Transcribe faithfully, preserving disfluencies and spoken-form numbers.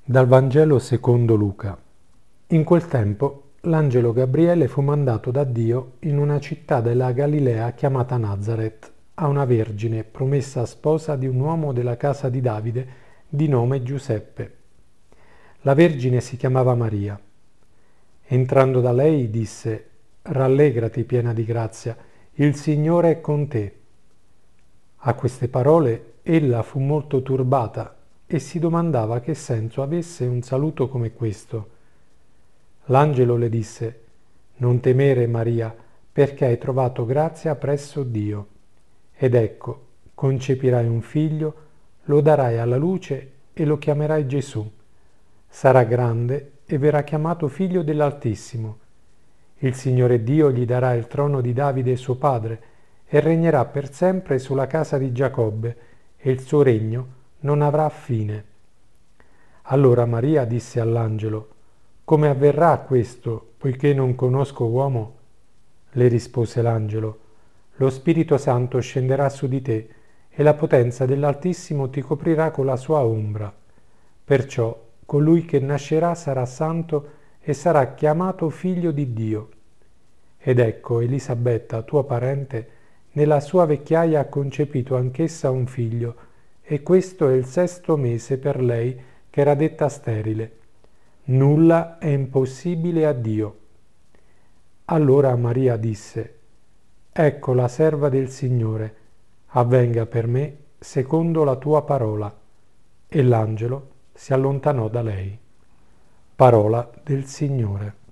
Dal Vangelo secondo Luca. In quel tempo l'angelo Gabriele fu mandato da Dio in una città della Galilea chiamata Nazaret, a una vergine promessa sposa di un uomo della casa di Davide di nome Giuseppe. La vergine si chiamava Maria. Entrando da lei disse: «Rallegrati piena di grazia, il Signore è con te». A queste parole ella fu molto turbata e si domandava che senso avesse un saluto come questo. L'angelo le disse: «Non temere, Maria, perché hai trovato grazia presso Dio. Ed ecco, concepirai un figlio, lo darai alla luce e lo chiamerai Gesù. Sarà grande e verrà chiamato figlio dell'Altissimo. Il Signore Dio gli darà il trono di Davide suo padre e regnerà per sempre sulla casa di Giacobbe, e il suo regno non avrà fine». Allora Maria disse all'angelo: «Come avverrà questo, poiché non conosco uomo?» Le rispose l'angelo: «Lo Spirito Santo scenderà su di te e la potenza dell'Altissimo ti coprirà con la sua ombra. Perciò colui che nascerà sarà santo e sarà chiamato figlio di Dio. Ed ecco, Elisabetta, tua parente, nella sua vecchiaia ha concepito anch'essa un figlio, e questo è il sesto mese per lei che era detta sterile. Nulla è impossibile a Dio». Allora Maria disse: «Ecco la serva del Signore, avvenga per me secondo la tua parola». E l'angelo si allontanò da lei. Parola del Signore.